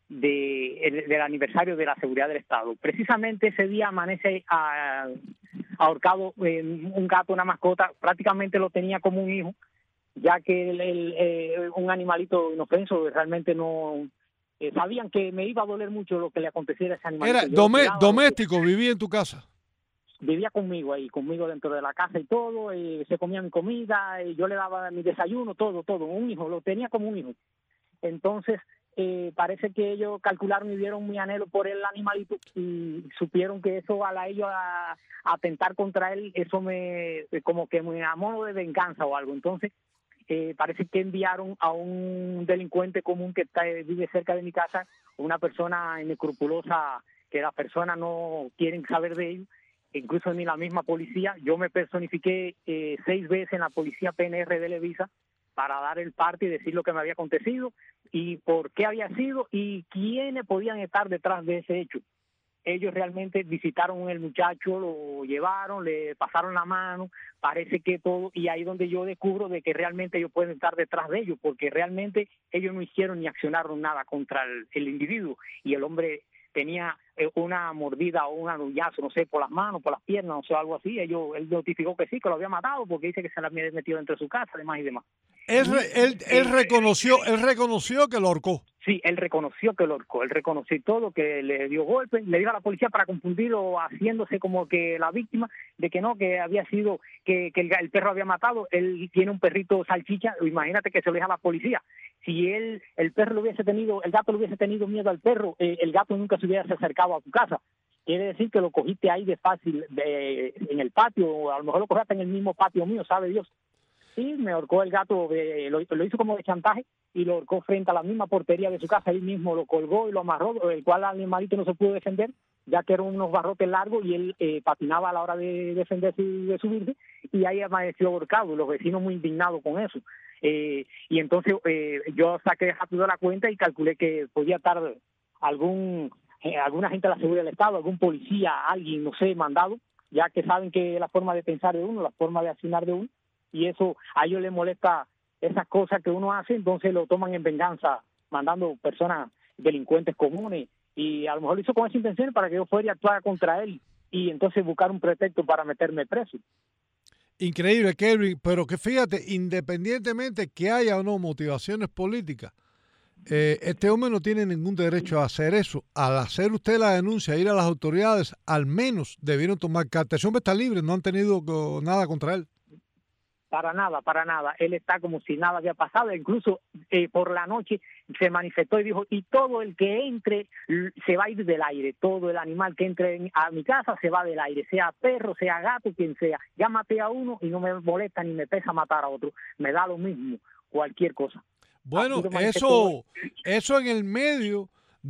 de, el, del aniversario de la seguridad del Estado. Precisamente ese día amanece a, ahorcado eh, un gato, una mascota, prácticamente lo tenía como un hijo, ya que el, el, eh, un animalito inofenso realmente no... Eh, sabían que me iba a doler mucho lo que le aconteciera a ese animalito. Era domé doméstico, vivía en tu casa. Vivía conmigo ahí, conmigo dentro de la casa y todo, eh, se comía mi comida, eh, yo le daba mi desayuno, todo, todo, un hijo, lo tenía como un hijo. Entonces, eh, parece que ellos calcularon y vieron mi anhelo por el animalito y supieron que eso a ellos a, a atentar contra él, eso me, como que me a modo de venganza o algo. Entonces, Eh, parece que enviaron a un delincuente común que está, vive cerca de mi casa, una persona inescrupulosa que las personas no quieren saber de ellos, incluso ni la misma policía. Yo me personifiqué eh, seis veces en la policía P N R de Levisa para dar el parte y decir lo que me había acontecido y por qué había sido y quiénes podían estar detrás de ese hecho. Ellos realmente visitaron el muchacho, lo llevaron, le pasaron la mano, parece que todo, y ahí donde yo descubro de que realmente ellos pueden estar detrás de ellos, porque realmente ellos no hicieron ni accionaron nada contra el, el individuo, y el hombre tenía eh, una mordida o un anullazo, no sé, por las manos, por las piernas, no sé, algo así. Ellos, él notificó que sí, que lo había matado, porque dice que se la había metido dentro de su casa, además y demás. Él, él, él, reconoció, él reconoció que lo ahorcó. Sí, él reconoció que lo ahorcó, él reconoció todo, que le dio golpes, le dijo a la policía para confundirlo, haciéndose como que la víctima, de que no, que había sido, que, que el, el perro había matado. Él tiene un perrito salchicha, imagínate que se lo deja a la policía. Si él, el perro lo hubiese tenido, el gato le hubiese tenido miedo al perro, eh, el gato nunca se hubiese acercado a tu casa. Quiere decir que lo cogiste ahí de fácil, de, en el patio, o a lo mejor lo cogiste en el mismo patio mío, sabe Dios. Sí, me ahorcó el gato, eh, lo, lo hizo como de chantaje y lo ahorcó frente a la misma portería de su casa. Él mismo lo colgó y lo amarró, el cual el animalito no se pudo defender, ya que eran unos barrotes largos y él eh, patinaba a la hora de defenderse y de subirse, y ahí amaneció ahorcado, y los vecinos muy indignados con eso. Eh, y entonces eh, yo saqué rápido la cuenta y calculé que podía estar algún eh, alguna gente de la seguridad del Estado, algún policía, alguien, no sé, mandado, ya que saben que la forma de pensar de uno, la forma de accionar de uno, y eso a ellos les molesta esas cosas que uno hace, entonces lo toman en venganza, mandando personas delincuentes comunes, y a lo mejor lo hizo con esa intención para que yo fuera a actuar contra él y entonces buscar un pretexto para meterme preso. Increíble, Kelvin, pero que fíjate, independientemente que haya o no motivaciones políticas, eh, este hombre no tiene ningún derecho a hacer eso. Al hacer usted la denuncia, ir a las autoridades, al menos debieron tomar cartas. Ese hombre está libre, no han tenido nada contra él. Para nada, para nada. Él está como si nada había pasado. Incluso eh, por la noche se manifestó y dijo, y todo el que entre se va a ir del aire. Todo el animal que entre a mi casa se va del aire. Sea perro, sea gato, quien sea. Ya maté a uno y no me molesta ni me pesa matar a otro. Me da lo mismo, cualquier cosa. Bueno, eso, eso en el medio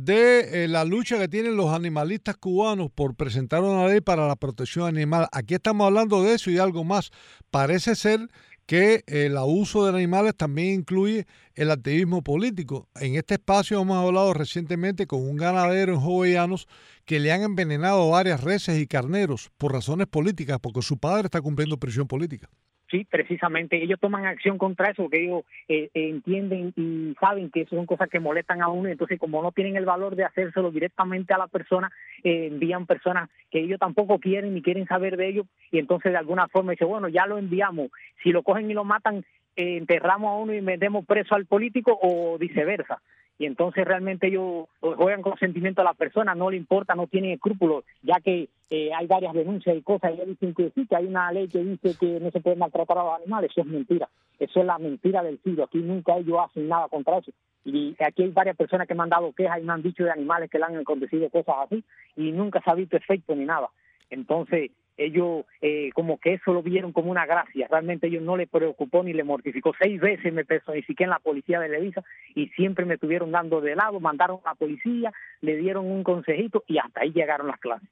de eh, la lucha que tienen los animalistas cubanos por presentar una ley para la protección animal. Aquí estamos hablando de eso y algo más. Parece ser que el abuso de animales también incluye el activismo político. En este espacio hemos hablado recientemente con un ganadero en Jovellanos que le han envenenado varias reses y carneros por razones políticas, porque su padre está cumpliendo prisión política. Sí, precisamente, ellos toman acción contra eso, porque ellos eh, eh, entienden y saben que eso son cosas que molestan a uno, entonces como no tienen el valor de hacérselo directamente a la persona, eh, envían personas que ellos tampoco quieren ni quieren saber de ellos, y entonces de alguna forma dicen, bueno, ya lo enviamos, si lo cogen y lo matan, eh, enterramos a uno y metemos preso al político o viceversa. Y entonces realmente ellos juegan con sentimiento a la persona, no le importa, no tienen escrúpulos, ya que eh, hay varias denuncias y cosas, y ellos dicen que sí, que hay una ley que dice que no se puede maltratar a los animales. Eso es mentira, eso es la mentira del siglo. Aquí nunca ellos hacen nada contra eso, y aquí hay varias personas que me han dado quejas y me han dicho de animales que le han acontecido cosas así, y nunca se ha visto efecto ni nada. Entonces ellos eh, como que eso lo vieron como una gracia, realmente ellos no les preocupó ni les mortificó. Seis veces me personifiqué en la policía de Levisa y siempre me estuvieron dando de lado, mandaron a la policía, le dieron un consejito y hasta ahí llegaron las clases.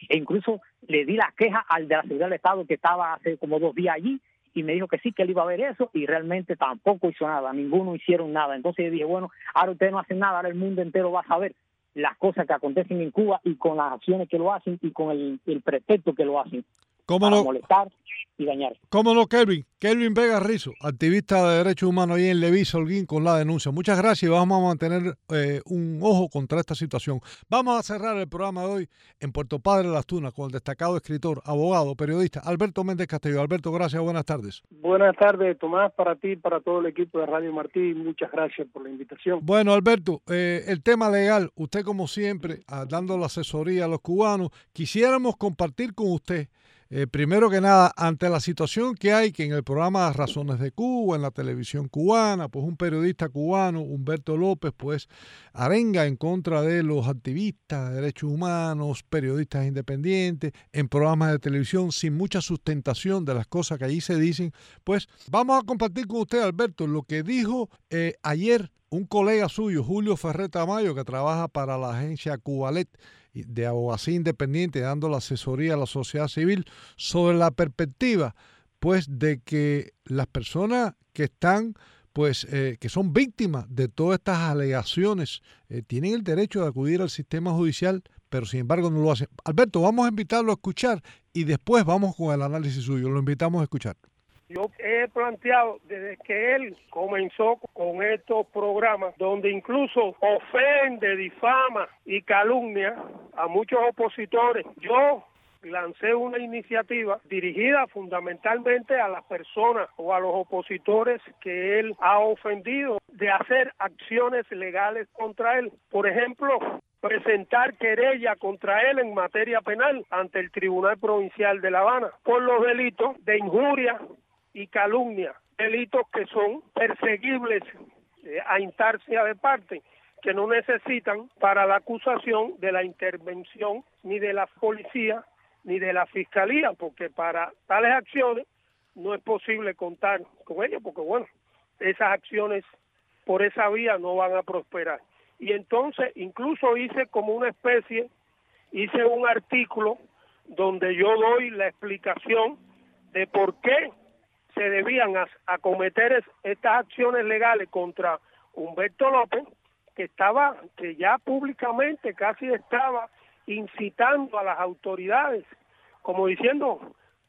E incluso le di la queja al de la seguridad del Estado que estaba hace como dos días allí y me dijo que sí, que él iba a ver eso y realmente tampoco hizo nada, ninguno hicieron nada. Entonces yo dije, bueno, ahora ustedes no hacen nada, ahora el mundo entero va a saber las cosas que acontecen en Cuba y con las acciones que lo hacen y con el, el pretexto que lo hacen. ¿Cómo para no? molestar y dañar. ¿Cómo no, Kelvin? Kelvin Vega Rizo, activista de derechos humanos ahí en Leví, Holguín, con la denuncia. Muchas gracias y vamos a mantener eh, un ojo contra esta situación. Vamos a cerrar el programa de hoy en Puerto Padre Las Tunas con el destacado escritor, abogado, periodista Alberto Méndez Castillo. Alberto, gracias, buenas tardes. Buenas tardes, Tomás, para ti y para todo el equipo de Radio Martí. Muchas gracias por la invitación. Bueno, Alberto, eh, el tema legal, usted como siempre, ah, dando la asesoría a los cubanos, quisiéramos compartir con usted Eh, primero que nada, ante la situación que hay, que en el programa Razones de Cuba, en la televisión cubana, pues un periodista cubano, Humberto López, pues arenga en contra de los activistas de derechos humanos, periodistas independientes, en programas de televisión sin mucha sustentación de las cosas que allí se dicen. Pues vamos a compartir con usted, Alberto, lo que dijo eh, ayer un colega suyo, Julio Ferrer Tamayo, que trabaja para la agencia Cubalet, de abogacía independiente, dando la asesoría a la sociedad civil sobre la perspectiva, pues, de que las personas que están, pues, eh, que son víctimas de todas estas alegaciones, eh, tienen el derecho de acudir al sistema judicial, pero sin embargo no lo hacen. Alberto, vamos a invitarlo a escuchar y después vamos con el análisis suyo. Lo invitamos a escuchar. Yo he planteado desde que él comenzó con estos programas donde incluso ofende, difama y calumnia a muchos opositores. Yo lancé una iniciativa dirigida fundamentalmente a las personas o a los opositores que él ha ofendido de hacer acciones legales contra él. Por ejemplo, presentar querella contra él en materia penal ante el Tribunal Provincial de La Habana por los delitos de injuria y calumnia, delitos que son perseguibles eh, a instancia de parte, que no necesitan para la acusación de la intervención ni de la policía ni de la fiscalía, porque para tales acciones no es posible contar con ellos, porque bueno, esas acciones por esa vía no van a prosperar. Y entonces incluso hice como una especie, hice un artículo donde yo doy la explicación de por qué se debían acometer es, estas acciones legales contra Humberto López, que estaba, que ya públicamente casi estaba incitando a las autoridades, como diciendo,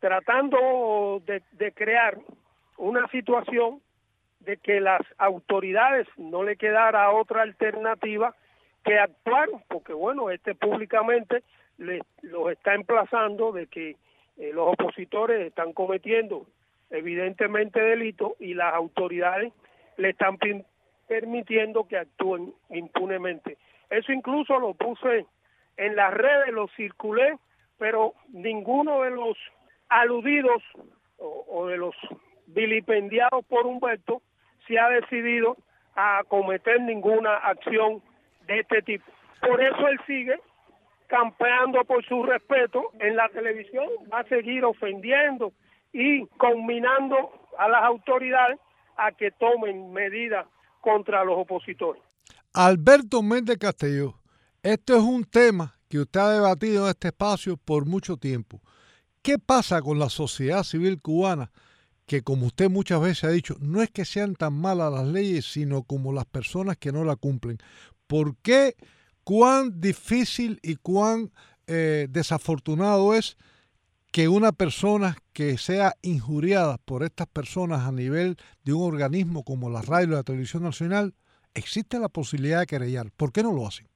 tratando de, de crear una situación de que las autoridades no le quedara otra alternativa que actuar, porque bueno, este públicamente le, los está emplazando de que eh, los opositores están cometiendo evidentemente delitos y las autoridades le están permitiendo que actúen impunemente. Eso incluso lo puse en las redes, lo circulé, pero ninguno de los aludidos o, o de los vilipendiados por Humberto se ha decidido a cometer ninguna acción de este tipo. Por eso él sigue campeando por su respeto en la televisión, va a seguir ofendiendo y conminando a las autoridades a que tomen medidas contra los opositores. Alberto Méndez Castillo, esto es un tema que usted ha debatido en este espacio por mucho tiempo. ¿Qué pasa con la sociedad civil cubana? Que como usted muchas veces ha dicho, no es que sean tan malas las leyes, sino como las personas que no la cumplen. ¿Por qué? ¿Cuán difícil y cuán eh, desafortunado es que una persona que sea injuriada por estas personas a nivel de un organismo como la radio y la televisión nacional, existe la posibilidad de querellar? ¿Por qué no lo hacen?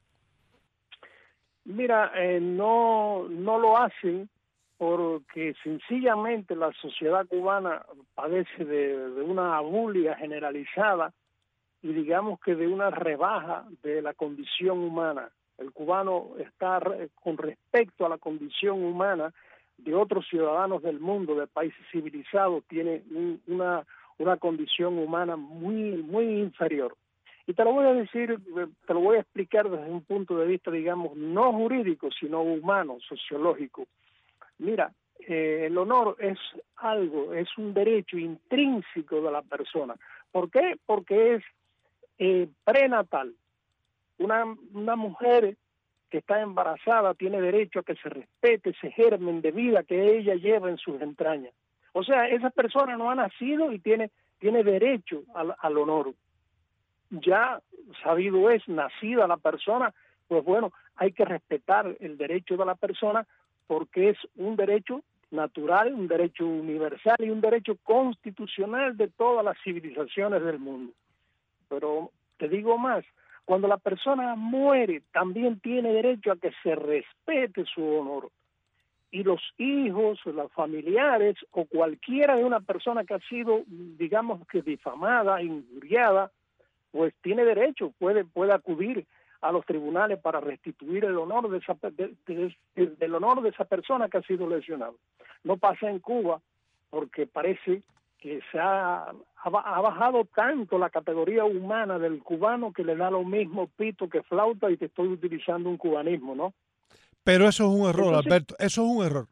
Mira, eh, no, no lo hacen porque sencillamente la sociedad cubana padece de, de una bulia generalizada y digamos que de una rebaja de la condición humana. El cubano está con respecto a la condición humana de otros ciudadanos del mundo, de países civilizados, tiene un, una, una condición humana muy, muy inferior. Y te lo voy a decir, te lo voy a explicar desde un punto de vista, digamos, no jurídico, sino humano, sociológico. Mira, eh, el honor es algo, es un derecho intrínseco de la persona. ¿Por qué? Porque es eh, prenatal. Una, una mujer que está embarazada tiene derecho a que se respete ese germen de vida que ella lleva en sus entrañas. O sea, esa persona no ha nacido y tiene, tiene derecho al, al honor. Ya sabido es, nacida la persona, pues bueno, hay que respetar el derecho de la persona porque es un derecho natural, un derecho universal y un derecho constitucional de todas las civilizaciones del mundo. Pero te digo más, cuando la persona muere, también tiene derecho a que se respete su honor. Y los hijos, los familiares o cualquiera de una persona que ha sido, digamos que difamada, injuriada, pues tiene derecho, puede, puede acudir a los tribunales para restituir el honor de esa, de, de, de, del honor de esa persona que ha sido lesionada. No pasa en Cuba porque parece que se ha, ha, ha bajado tanto la categoría humana del cubano que le da lo mismo pito que flauta y te estoy utilizando un cubanismo, ¿no? Pero eso es un error, Entonces, Alberto, eso es un error.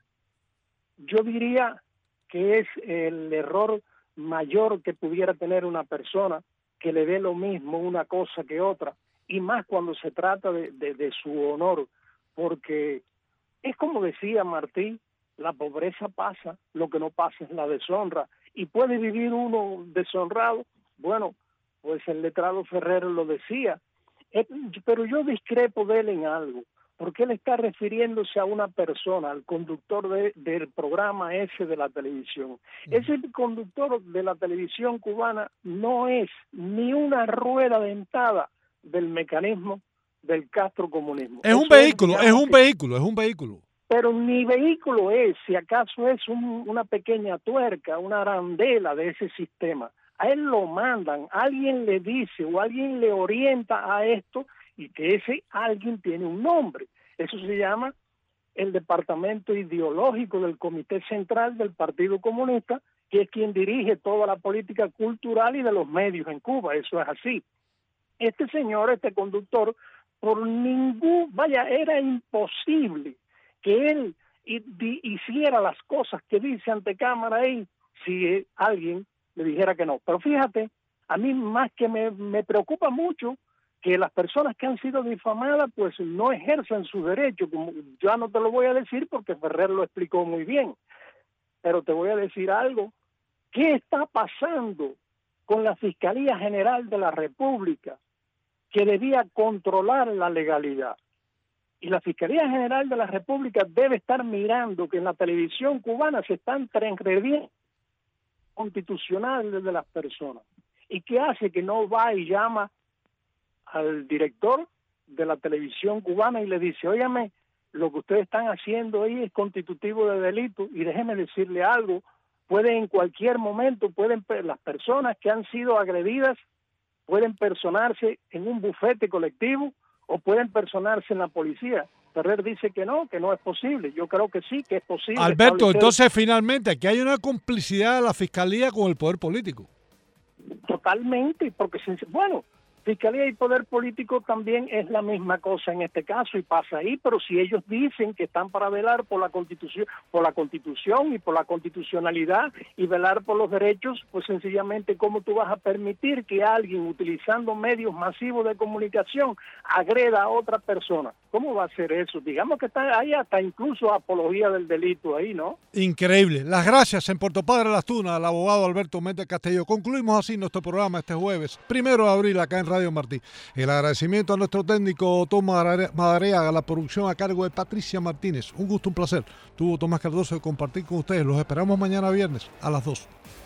Yo diría que es el error mayor que pudiera tener una persona que le dé lo mismo una cosa que otra, y más cuando se trata de, de, de su honor, porque es como decía Martí, la pobreza pasa, lo que no pasa es la deshonra, y puede vivir uno deshonrado. Bueno, pues el letrado Ferrer lo decía, eh, pero yo discrepo de él en algo, porque él está refiriéndose a una persona, al conductor de, del programa ese de la televisión. Uh-huh. Ese conductor de la televisión cubana no es ni una rueda dentada del mecanismo del castrocomunismo. Es un vehículo, es un vehículo, es un vehículo. Pero ni vehículo es, si acaso es un, una pequeña tuerca, una arandela de ese sistema. A él lo mandan, alguien le dice o alguien le orienta a esto y que ese alguien tiene un nombre. Eso se llama el departamento ideológico del Comité Central del Partido Comunista, que es quien dirige toda la política cultural y de los medios en Cuba. Eso es así. Este señor, este conductor, por ningún, vaya, era imposible que él hiciera las cosas que dice ante cámara ahí si alguien le dijera que no. Pero fíjate, a mí más que me, me preocupa mucho que las personas que han sido difamadas pues no ejerzan su derecho, como ya no te lo voy a decir porque Ferrer lo explicó muy bien, pero te voy a decir algo. ¿Qué está pasando con la Fiscalía General de la República, que debía controlar la legalidad? Y la Fiscalía General de la República debe estar mirando que en la televisión cubana se están transgrediendo constitucionales de las personas. ¿Y qué hace? Que no va y llama al director de la televisión cubana y le dice, óyame, lo que ustedes están haciendo ahí es constitutivo de delito, y déjeme decirle algo, pueden en cualquier momento, pueden las personas que han sido agredidas pueden personarse en un bufete colectivo o pueden personarse en la policía. Ferrer dice que no, que no es posible. Yo creo que sí, que es posible. Alberto, establecer... entonces finalmente aquí hay una complicidad de la Fiscalía con el poder político. Totalmente, porque, bueno, Fiscalía y poder político también es la misma cosa en este caso y pasa ahí, pero si ellos dicen que están para velar por la Constitución, por la Constitución y por la constitucionalidad y velar por los derechos, pues sencillamente ¿cómo tú vas a permitir que alguien utilizando medios masivos de comunicación agreda a otra persona? ¿Cómo va a ser eso? Digamos que está ahí hasta incluso apología del delito ahí, ¿no? Increíble. Las gracias en Puerto Padre Las Tunas al abogado Alberto Méndez Castillo. Concluimos así nuestro programa este jueves, primero de abril, acá en Radio Martí. El agradecimiento a nuestro técnico Tomás Madariaga, la producción a cargo de Patricia Martínez. Un gusto, un placer. Tuvo Tomás Cardoso de compartir con ustedes. Los esperamos mañana viernes a las dos.